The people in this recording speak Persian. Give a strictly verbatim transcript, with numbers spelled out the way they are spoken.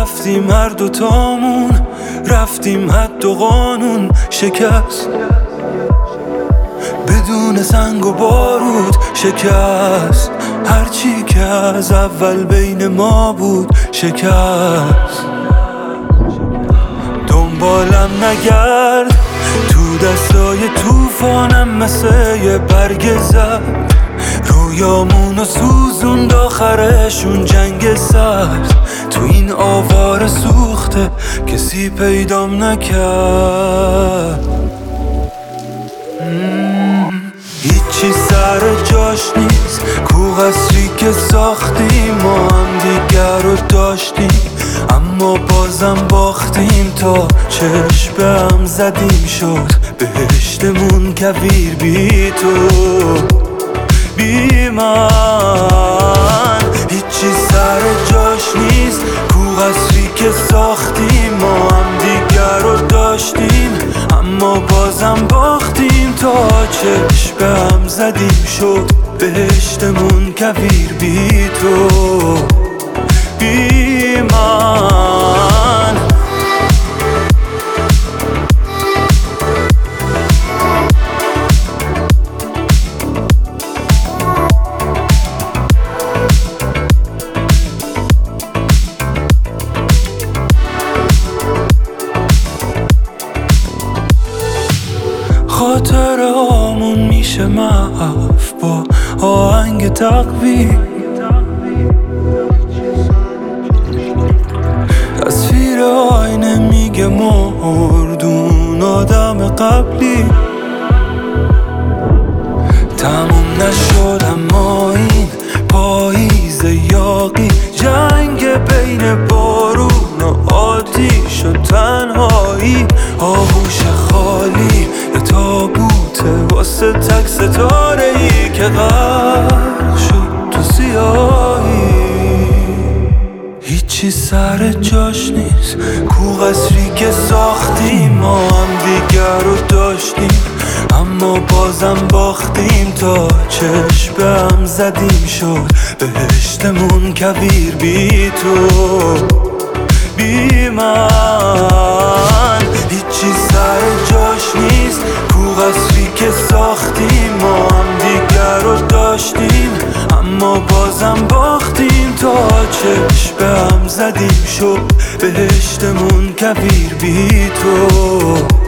رفتیم هر دوتامون، رفتیم حد و قانون شکست، بدون سنگ و بارود شکست. هرچی که از اول بین ما بود شکست. دنبالم نگرد تو دستای توفانم، مثل یه برگ زد رویامونو سوزوند آخرشون جنگ سرد. تو این آوار سوخته کسی پیدام نکرد. هیچی سر جاش نیست، کو قصری که ساختیم ما هم دیگر رو داشتیم، اما بازم باختیم. تا چشم به هم زدیم شد بهشتمون کویر بی تو بی من. هیچی سر جاش نیست، کو قصری که ساختیم ما هم دیگر رو داشتیم، اما بازم باختیم. تا چشم به هم زدیم شد بهشتمون کویر بی تو بی من. خاطره هامون میشه محو با آهنگ تقویم، تصویر آینه میگه مردون آدم قبلی. تموم نشد اما این پاییز یاقی، جنگ بین بارون و آتیش و تنهایی. آغوش خالی یه تابوته واسه تک ستاره ای که غرق شد تو سیاهی. هیچی سر جاش نیست، کو قصری که ساختیم ما هم دیگر رو داشتیم، اما بازم باختیم. تا چشم به هم زدیم شد بهشتمون کویر بی تو بی من. هیچی سر جاش نیست، کو قصری که ساختیم ما هم دیگر رو داشتیم، اما بازم باختیم. تا چشم به هم زدیم شد بهشتمون کویر بی تو